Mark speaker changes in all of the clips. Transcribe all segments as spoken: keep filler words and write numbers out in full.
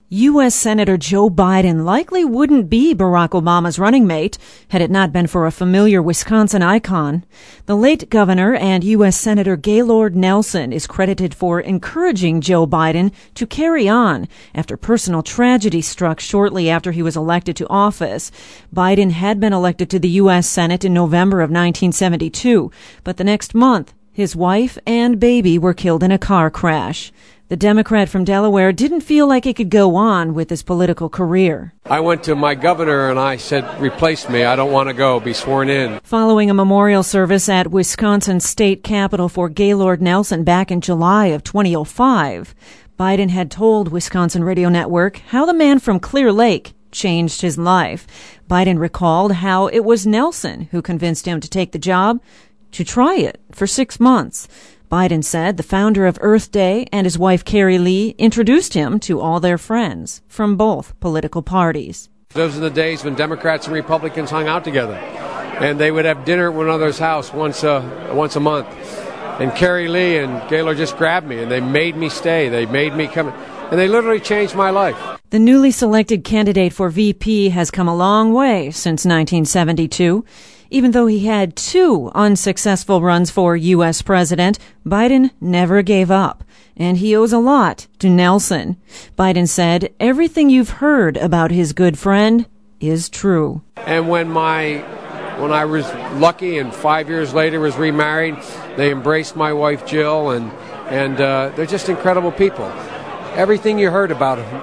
Speaker 1: U S. Senator Joe Biden likely wouldn't be Barack Obama's running mate had it not been for a familiar Wisconsin icon. The late governor and U S. Senator Gaylord Nelson is credited for encouraging Joe Biden to carry on after personal tragedy struck shortly after he was elected to office. Biden had been elected to the U S. Senate in November of nineteen seventy-two, but the next month, his wife and baby were killed in a car crash. The Democrat from Delaware didn't feel like he could go on with his political career.
Speaker 2: I went to my governor and I said, replace me. I don't want to go. Be sworn in.
Speaker 1: Following a memorial service at Wisconsin state capitol for Gaylord Nelson back in July of twenty oh five, Biden had told Wisconsin Radio Network how the man from Clear Lake changed his life. Biden recalled how it was Nelson who convinced him to take the job, to try it for six months. Biden said the founder of Earth Day and his wife Carrie Lee introduced him to all their friends from both political parties.
Speaker 2: Those are the days when Democrats and Republicans hung out together, and they would have dinner at one another's house once a, once a month. And Carrie Lee and Gaylord just grabbed me, and they made me stay. They made me come, and they literally changed my life.
Speaker 1: The newly selected candidate for V P has come a long way since nineteen seventy-two. Even though he had two unsuccessful runs for U S president, Biden never gave up, and he owes a lot to Nelson. Biden said, everything you've heard about his good friend is true.
Speaker 2: And when my, when I was lucky and five years later was remarried, they embraced my wife Jill, and, and uh, they're just incredible people. Everything you heard about him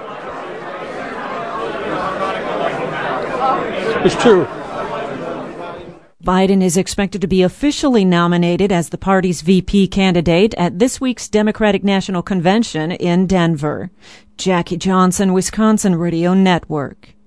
Speaker 2: is true.
Speaker 1: Biden is expected to be officially nominated as the party's V P candidate at this week's Democratic National Convention in Denver. Jackie Johnson, Wisconsin Radio Network.